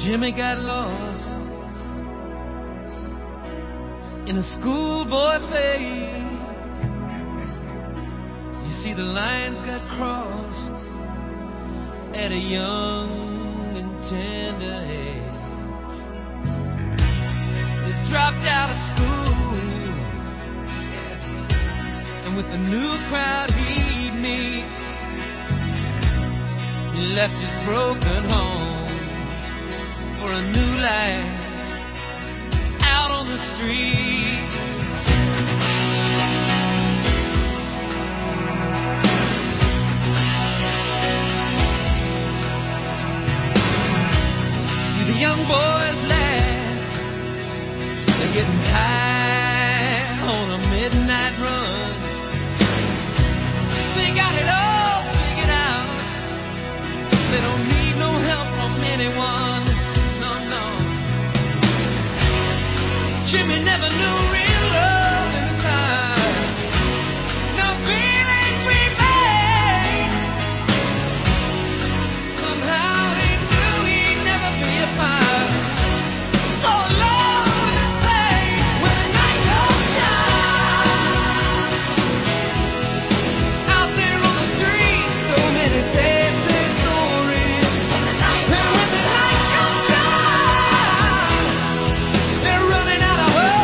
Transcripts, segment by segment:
Jimmy got lost in a schoolboy phase. You see, the lines got crossed at a young and tender age. He dropped out of school, and with the new crowd he'd meet, he left his broken home for a new life out on the street. See, the young boys laugh, they're getting high on a midnight run. They got it all figured out, they don't need no help from anyone. Jimmy never knew real love in his heart. No feelings remain. Somehow he knew he'd never be apart. So alone with his pain when the night comes down. Out there on the street, so many sad stories. And when the night comes down, they're running out.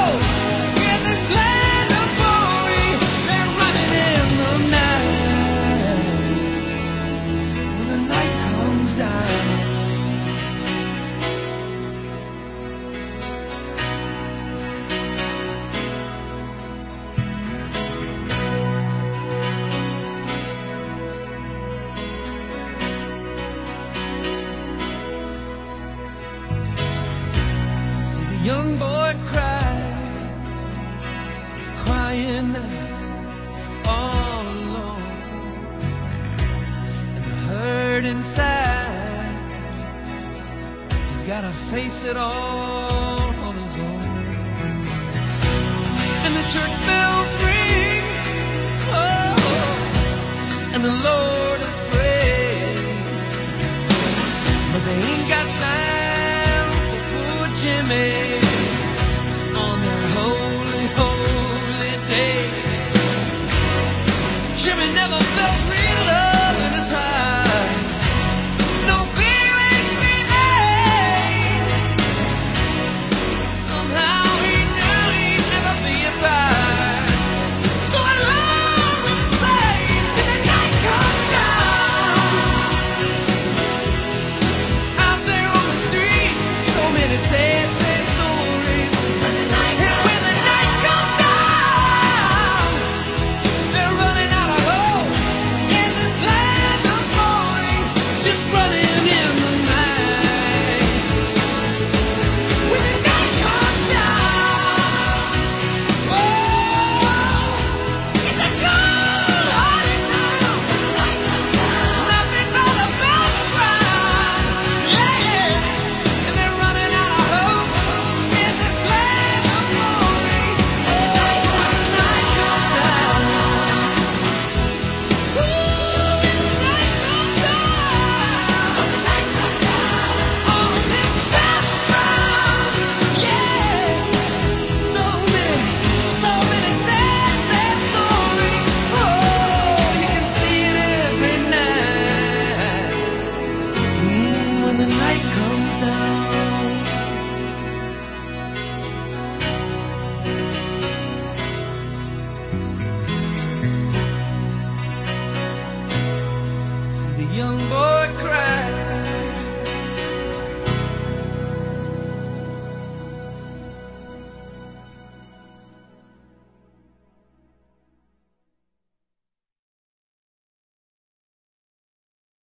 Young boy cried, crying out all alone, and the hurt inside, he's gotta face it all